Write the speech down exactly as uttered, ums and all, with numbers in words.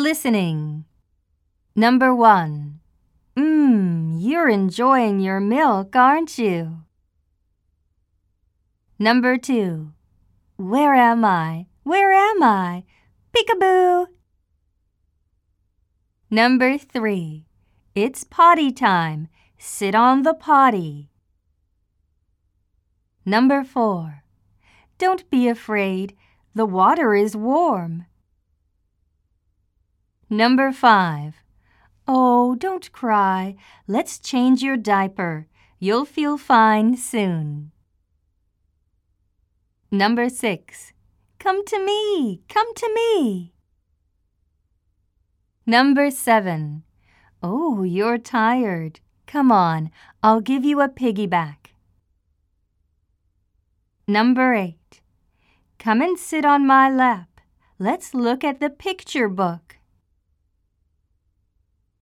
listening. Number one. Mmm, you're enjoying your milk, aren't you? Number two. Where am I? Where am I? Peekaboo! Number three. It's potty time. Sit on the potty. Number four. Don't be afraid. The water is warm. Number five. Oh, don't cry. Let's change your diaper. You'll feel fine soon. Number six. Come to me, come to me. Number seven. Oh, you're tired. Come on, I'll give you a piggyback. Number eight. Come and sit on my lap. Let's look at the picture book.